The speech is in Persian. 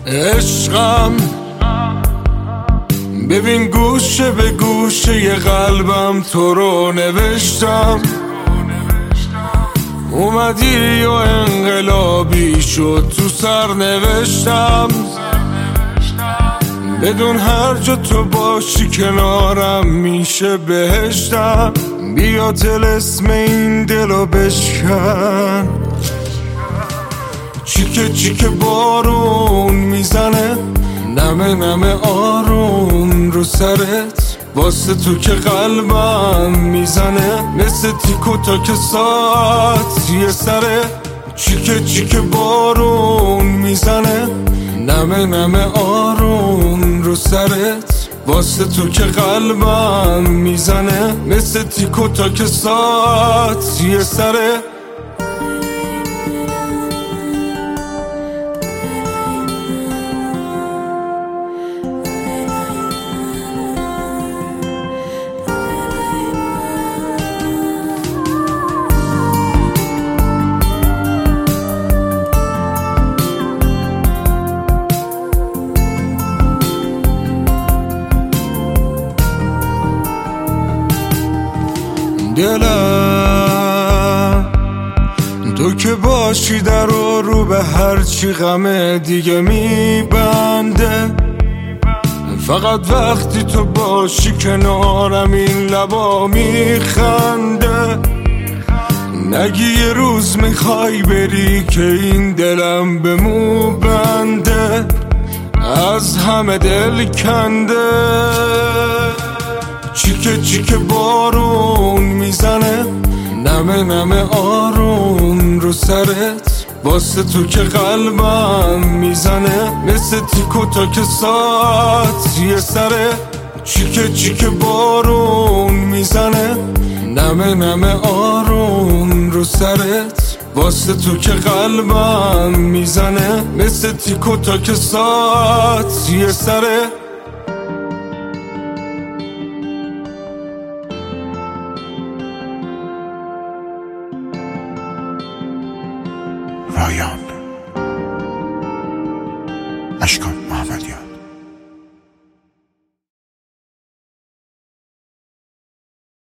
عشقم ببین گوشه به گوشه ی قلبم تو رو نوشتم. اومدی و انقلابی شد تو سر نوشتم. بدون هر جا تو باشی کنارم میشه بهشتم. بیا طلسم این دلو بشکن. چیکه چیکه بارون میزنه، نمه نمه آروم رو سرت، واسه تو که قلبم میزنه مثل تیکو تا که ساعت یه سره. چیکه چیکه بارون میزنه، نمه نمه آروم رو سرت، واسه تو که قلبم میزنه مثل تیکو تا که ساعت یه سره. دلم تو که باشی در رو به هرچی غم دیگه میبنده. فقط وقتی تو باشی کنارم این لبا میخنده. نگی یه روز میخوای بری که این دلم به مو بنده، از همه دل کنده. چیکه چیکه بارون میزنه، نمه نمه آروم رو سرت، واسه تو که قلبم میزنه مثل تیکو تا که ساعت یه سره. چیکه چیکه بارون میزنه، نمه نمه آروم رو سرت، واسه تو که قلبم میزنه مثل تیکو تا که ساعت یه سره. رایان اشکان